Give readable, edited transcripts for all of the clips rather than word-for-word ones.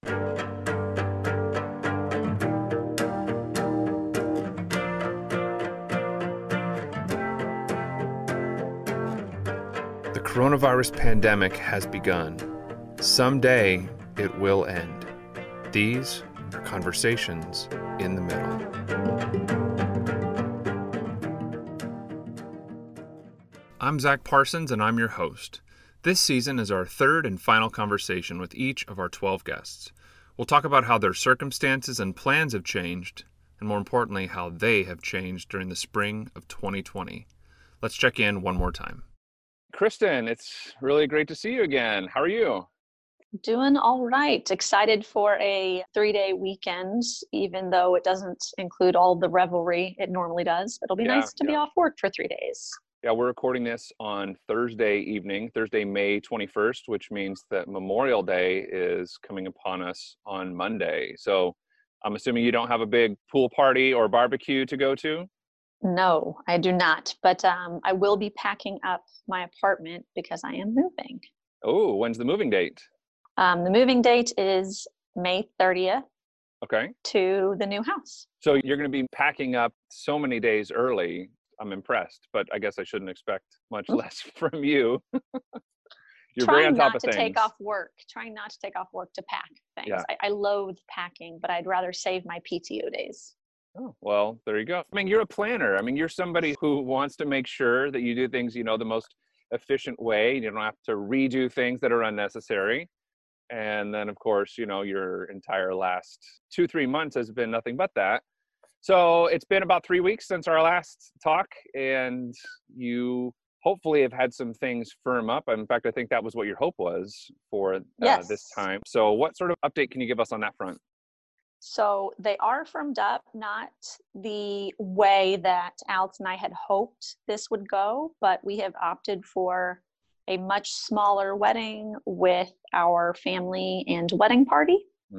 The coronavirus pandemic has begun. Someday it will end. These are conversations in the middle. I'm Zach Parsons, and I'm your host. This season is our third and final conversation with each of our 12 guests. We'll talk about how their circumstances and plans have changed, and more importantly, how they have changed during the spring of 2020. Let's check in one more time. Kristen, it's really great to see you again. How are you? Doing all right. Excited for a 3-day weekend, even though it doesn't include all the revelry it normally does. It'll be nice to be off work for 3 days. Yeah, we're recording this on Thursday evening, Thursday, May 21st, which means that Memorial Day is coming upon us on Monday. So I'm assuming you don't have a big pool party or barbecue to go to? No, I do not. But I will be packing up my apartment because I am moving. Oh, when's the moving date? The moving date is May 30th. Okay. To the new house. So you're going to be packing up so many days early. I'm impressed, but I guess I shouldn't expect much less from you. You're very on top of things. Trying not to take off work to pack things. Yeah. I loathe packing, but I'd rather save my PTO days. Oh, well, there you go. I mean, you're a planner. I mean, you're somebody who wants to make sure that you do things, the most efficient way. You don't have to redo things that are unnecessary. And then, of course, your entire last 2-3 months has been nothing but that. So it's been about 3 weeks since our last talk, and you hopefully have had some things firm up. In fact, I think that was what your hope was for this time. So what sort of update can you give us on that front? So they are firmed up, not the way that Alex and I had hoped this would go, but we have opted for a much smaller wedding with our family and wedding party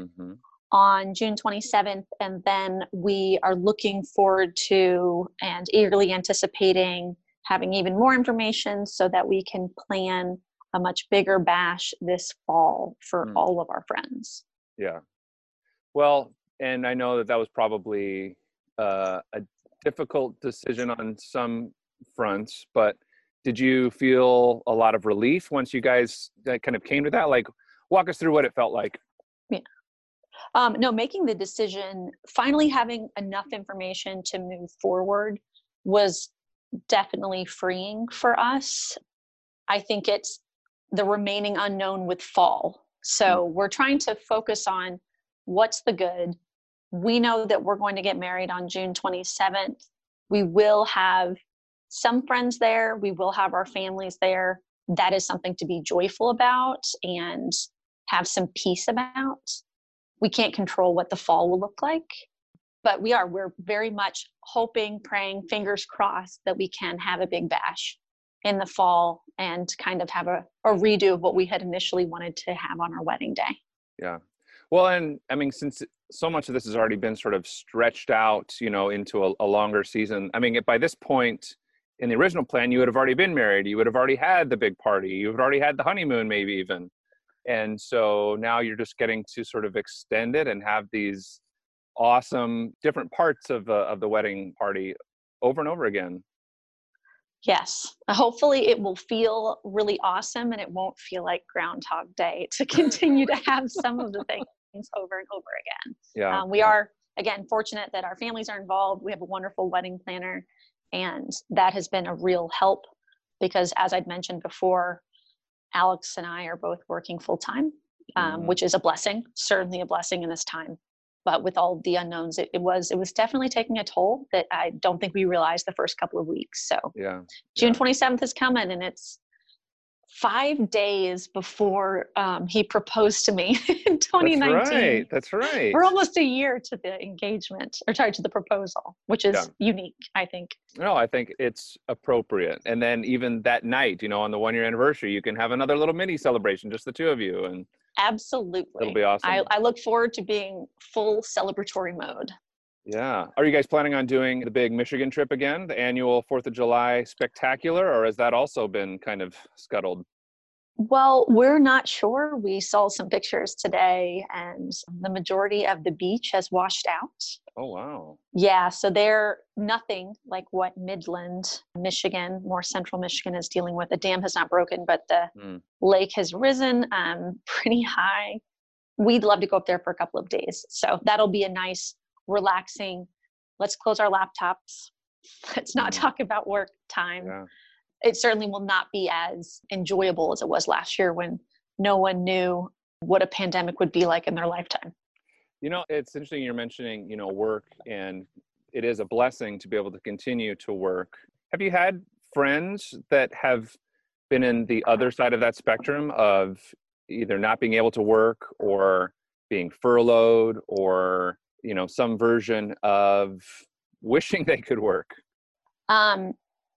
on June 27th. And then we are looking forward to and eagerly anticipating having even more information so that we can plan a much bigger bash this fall for all of our friends. Yeah. Well, and I know that was probably a difficult decision on some fronts, but did you feel a lot of relief once you guys kind of came to that? Like, walk us through what it felt like. Yeah. No, making the decision, finally having enough information to move forward was definitely freeing for us. I think it's the remaining unknown with fall. So we're trying to focus on what's the good. We know that we're going to get married on June 27th. We will have some friends there. We will have our families there. That is something to be joyful about and have some peace about. We can't control what the fall will look like, but we're very much hoping, praying, fingers crossed that we can have a big bash in the fall and kind of have a redo of what we had initially wanted to have on our wedding day. Yeah. Well, and I mean, since so much of this has already been sort of stretched out, into a longer season, I mean, by this point in the original plan, you would have already been married. You would have already had the big party. You would have already had the honeymoon, maybe even. And so now you're just getting to sort of extend it and have these awesome different parts of the wedding party over and over again. Yes. Hopefully it will feel really awesome and it won't feel like Groundhog Day to continue to have some of the things over and over again. Yeah. We are, again, fortunate that our families are involved. We have a wonderful wedding planner, and that has been a real help because, as I'd mentioned before, Alex and I are both working full time, which is a blessing, certainly a blessing in this time. But with all the unknowns, it was definitely taking a toll that I don't think we realized the first couple of weeks. So June 27th is coming, and it's 5 days before he proposed to me in 2019. That's right. We're almost a year to the engagement, to the proposal, which is unique, I think. No, I think it's appropriate. And then even that night, on the 1-year anniversary, you can have another little mini celebration, just the two of you. And absolutely. It'll be awesome. I look forward to being full celebratory mode. Yeah. Are you guys planning on doing the big Michigan trip again, the annual 4th of July spectacular, or has that also been kind of scuttled? Well, we're not sure. We saw some pictures today, and the majority of the beach has washed out. Oh, wow. Yeah, so they're nothing like what Midland, Michigan, more central Michigan is dealing with. The dam has not broken, but the Mm. lake has risen pretty high. We'd love to go up there for a couple of days. So that'll be a nice, relaxing, let's close our laptops. Let's not Mm. talk about work time. Yeah. It certainly will not be as enjoyable as it was last year when no one knew what a pandemic would be like in their lifetime. It's interesting you're mentioning, work, and it is a blessing to be able to continue to work. Have you had friends that have been in the other side of that spectrum of either not being able to work or being furloughed or, some version of wishing they could work? Um,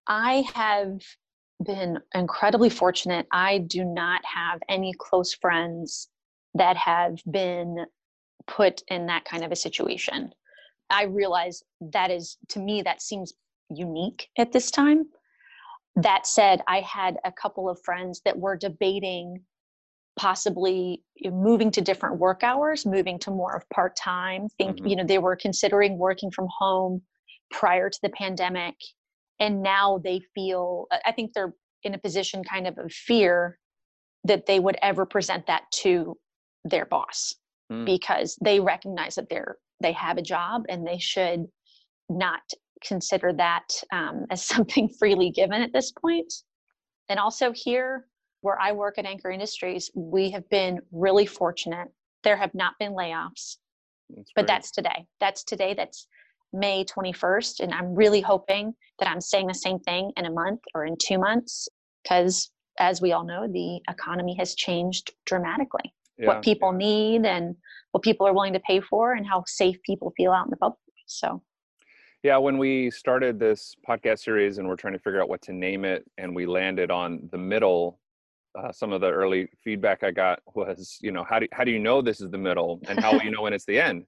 I have been incredibly fortunate. I do not have any close friends that have been put in that kind of a situation. I realize that is, to me, that seems unique at this time. That said, I had a couple of friends that were debating possibly moving to different work hours, moving to more of part-time. Hmm. They were considering working from home prior to the pandemic. And now they feel, I think they're in a position kind of fear that they would ever present that to their boss Mm. because they recognize that they have a job and they should not consider that as something freely given at this point. And also here where I work at Anchor Industries, we have been really fortunate. There have not been layoffs, That's but great. that's today. That's today. That's May 21st. And I'm really hoping that I'm saying the same thing in a month or in 2 months, because as we all know, the economy has changed dramatically. Yeah. What people need and what people are willing to pay for and how safe people feel out in the public. So Yeah, when we started this podcast series and we're trying to figure out what to name it, and we landed on the middle, some of the early feedback I got was, how do you know this is the middle, and how will you know when it's the end?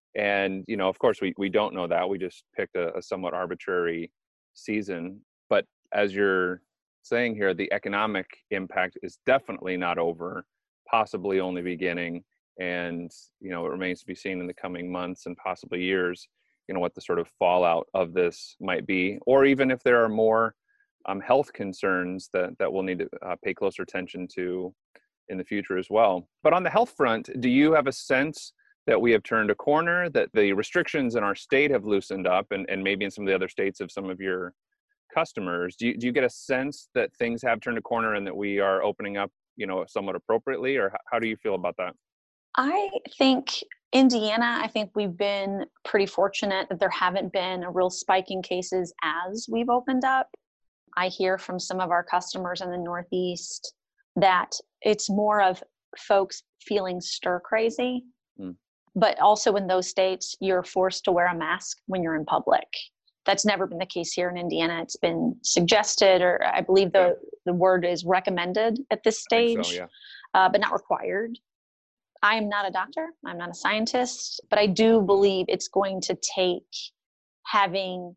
And of course, we don't know that. We just picked a somewhat arbitrary season. But as you're saying here, the economic impact is definitely not over, possibly only beginning. And it remains to be seen in the coming months and possibly years, what the sort of fallout of this might be, or even if there are more health concerns that we'll need to pay closer attention to in the future as well. But on the health front, do you have a sense that we have turned a corner, that the restrictions in our state have loosened up, and maybe in some of the other states of some of your customers? Do you get a sense that things have turned a corner and that we are opening up, somewhat appropriately, or how do you feel about that? I think Indiana, I think we've been pretty fortunate that there haven't been a real spike in cases as we've opened up. I hear from some of our customers in the Northeast that it's more of folks feeling stir crazy. Mm. But also in those states, you're forced to wear a mask when you're in public. That's never been the case here in Indiana. It's been suggested, or I believe the word is recommended at this I think so, stage, yeah. but not required. I am not a doctor. I'm not a scientist, but I do believe it's going to take having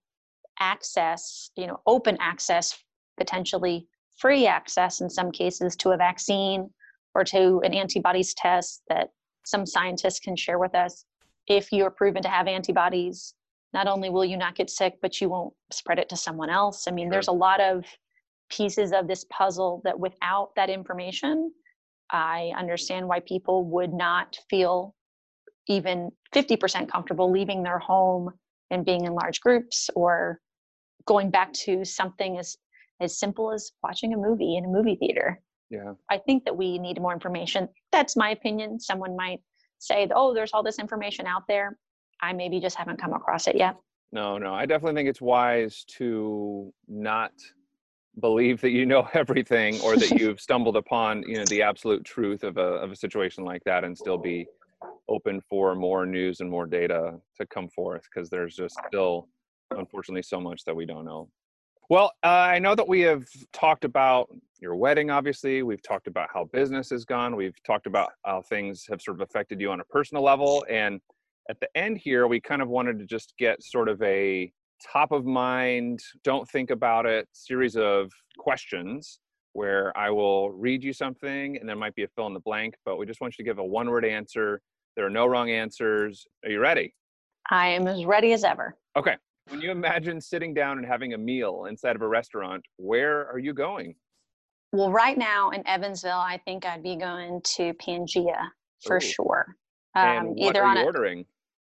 access, open access, potentially free access in some cases to a vaccine or to an antibodies test that some scientists can share with us. If you are proven to have antibodies, not only will you not get sick, but you won't spread it to someone else. I mean, Sure. there's a lot of pieces of this puzzle that without that information, I understand why people would not feel even 50% comfortable leaving their home and being in large groups or going back to something as simple as watching a movie in a movie theater. Yeah. I think that we need more information. That's my opinion. Someone might say, oh, there's all this information out there. I maybe just haven't come across it yet. No, I definitely think it's wise to not believe that you know everything, or that you've stumbled upon the absolute truth of a situation like that, and still be open for more news and more data to come forth, because there's just still, unfortunately, so much that we don't know. Well, I know that we have talked about your wedding, obviously. We've talked about how business has gone. We've talked about how things have sort of affected you on a personal level. And at the end here, we kind of wanted to just get sort of a top of mind, don't think about it series of questions where I will read you something and there might be a fill in the blank, but we just want you to give a one-word answer. There are no wrong answers. Are you ready? I am as ready as ever. Okay. When you imagine sitting down and having a meal inside of a restaurant, where are you going? Well, right now in Evansville, I think I'd be going to Pangea for Oh, sure. and what Either are on you ordering?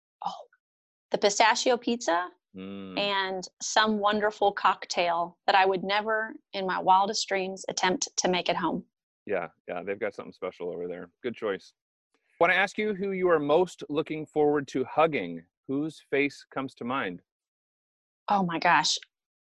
the pistachio pizza Mm, and some wonderful cocktail that I would never in my wildest dreams attempt to make at home. yeah, they've got something special over there. Good choice. Want to ask you who you are most looking forward to hugging? Whose face comes to mind? Oh my gosh.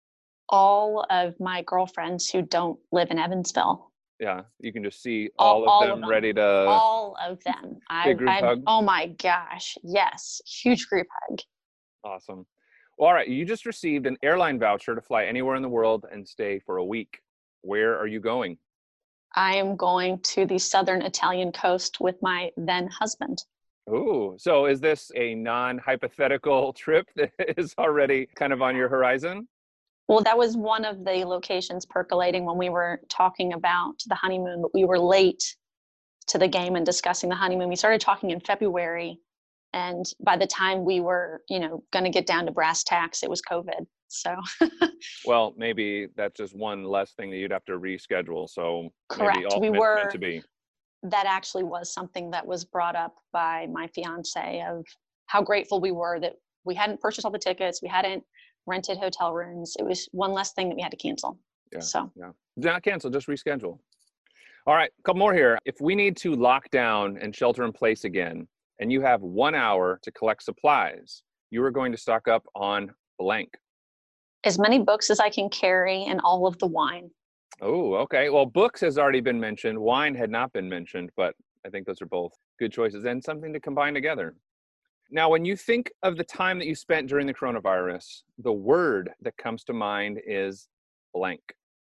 All of my girlfriends who don't live in Evansville, Yeah, you can just see all, all of all of them them, ready to all of them. big group hug. Oh my gosh. Yes. Huge group hug. Awesome. Well, all right, you just received an airline voucher to fly anywhere in the world and stay for a week. Where are you going? I am going to the southern Italian coast with my then husband. Ooh, so is this a non-hypothetical trip that is already kind of on your horizon? Well, that was one of the locations percolating when we were talking about the honeymoon, but we were late to the game and discussing the honeymoon. We started talking in February, and by the time we were, going to get down to brass tacks, it was COVID. So Well, maybe that's just one less thing that you'd have to reschedule. So maybe correct. all meant to be. That actually was something that was brought up by my fiance of how grateful we were that we hadn't purchased all the tickets, we hadn't rented hotel rooms. It was one less thing that we had to cancel. Yeah, So yeah. Not cancel, just reschedule. All right, a couple more here. If we need to lock down and shelter in place again, and you have 1 hour to collect supplies, you are going to stock up on blank. as many books as I can carry and all of the wine. Oh, okay. Well, books has already been mentioned. Wine had not been mentioned, but I think those are both good choices and something to combine together. Now, when you think of the time that you spent during the coronavirus, the word that comes to mind is blank.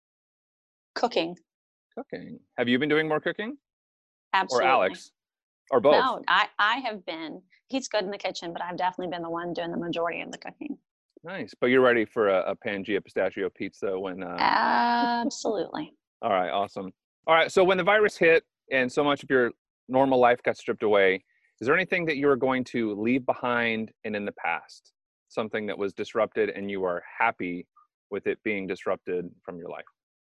Cooking. Cooking. Have you been doing more cooking? Or Absolutely. Alex? Or both? No, I have been. He's good in the kitchen, but I've definitely been the one doing the majority of the cooking. Nice. But you're ready for a Pangea pistachio pizza when Absolutely. all right, awesome. All right, so when the virus hit and so much of your normal life got stripped away, is there anything that you are going to leave behind and in the past? Something that was disrupted and you are happy with it being disrupted from your life?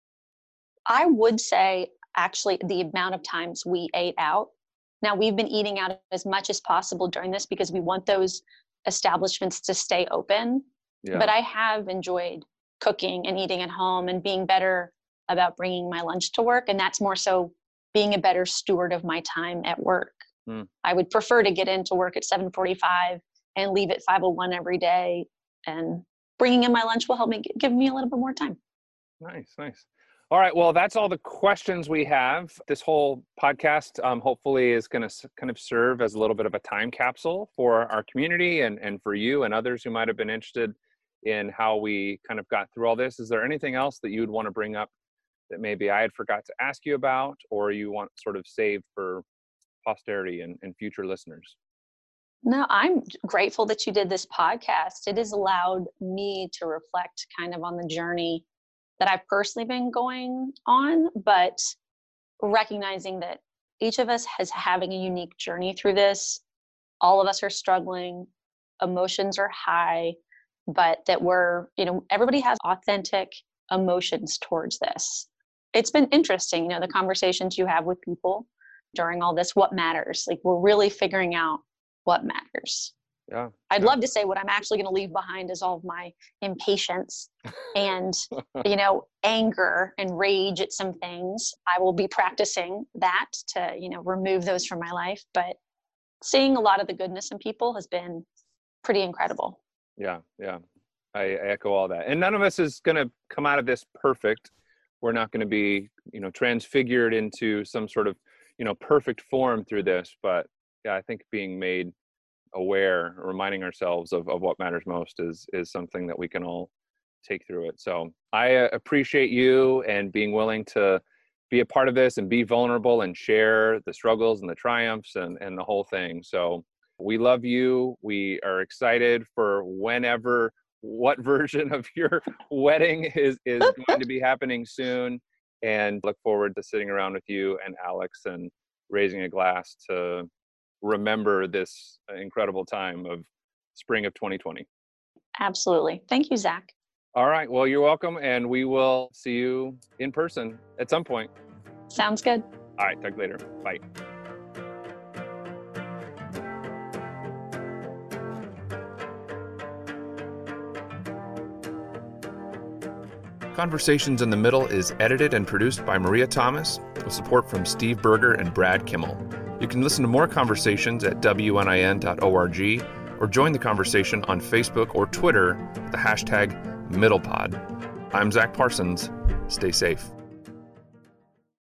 I would say actually the amount of times we ate out. Now we've been eating out as much as possible during this because we want those establishments to stay open. Yeah. But I have enjoyed cooking and eating at home and being better about bringing my lunch to work. And that's more so being a better steward of my time at work. Mm, I would prefer to get into work at 7:45 and leave at 5:01 every day. And bringing in my lunch will help me give me a little bit more time. nice, nice. All right, well, that's all the questions we have. This whole podcast hopefully is going to kind of serve as a little bit of a time capsule for our community and for you and others who might have been interested in how we kind of got through all this. Is there anything else that you would want to bring up that maybe I had forgot to ask you about, or you want sort of saved for posterity and future listeners? No, I'm grateful that you did this podcast. It has allowed me to reflect kind of on the journey that I've personally been going on, but recognizing that each of us is having a unique journey through this. All of us are struggling, emotions are high, but that everybody has authentic emotions towards this. It's been interesting, the conversations you have with people during all this, what matters. Like we're really figuring out what matters. Yeah. I'd yeah. love to say what I'm actually going to leave behind is all of my impatience and, anger and rage at some things. I will be practicing that to, remove those from my life. But seeing a lot of the goodness in people has been pretty incredible. Yeah. I echo all that. And none of us is going to come out of this perfect. We're not going to be, transfigured into some sort of, perfect form through this. But yeah, I think being made aware, reminding ourselves of what matters most is something that we can all take through it. So I appreciate you and being willing to be a part of this and be vulnerable and share the struggles and the triumphs and the whole thing. So we love you. We are excited for what version of your wedding is going to be happening soon. and look forward to sitting around with you and Alex and raising a glass to remember this incredible time of spring of 2020. Absolutely. Thank you, Zach. All right. Well, you're welcome. And we will see you in person at some point. Sounds good. All right. Talk later. Bye. Conversations in the Middle is edited and produced by Maria Thomas with support from Steve Berger and Brad Kimmel. You can listen to more conversations at wnin.org or join the conversation on Facebook or Twitter with the hashtag MiddlePod. I'm Zach Parsons. Stay safe.